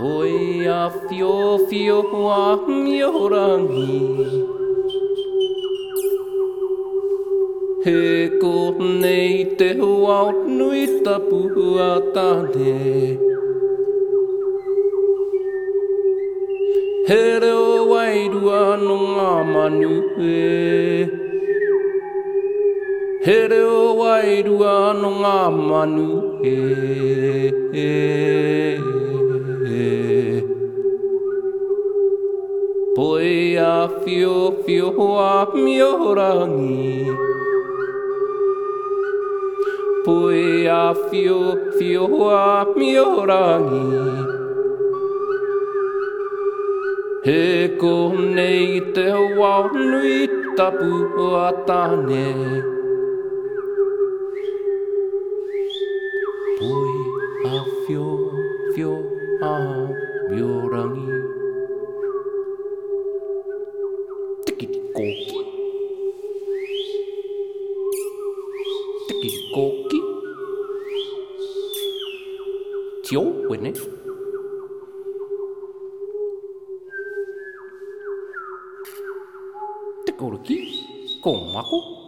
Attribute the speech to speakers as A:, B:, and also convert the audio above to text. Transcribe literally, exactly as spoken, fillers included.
A: Poi a fio fio a miorangi He ko nei te hoa nui tapu a tāne He reo wairua no ngā manu e He reo wairua no ngā manu e, e, e. Poi a fio fio a miorangi Poi a fio fio a miorangi He ko nei te wau nui tapu a tāne Poi a fio fio a miorangi Tiki koki Tiki koki Tio wene Te koroki ko mako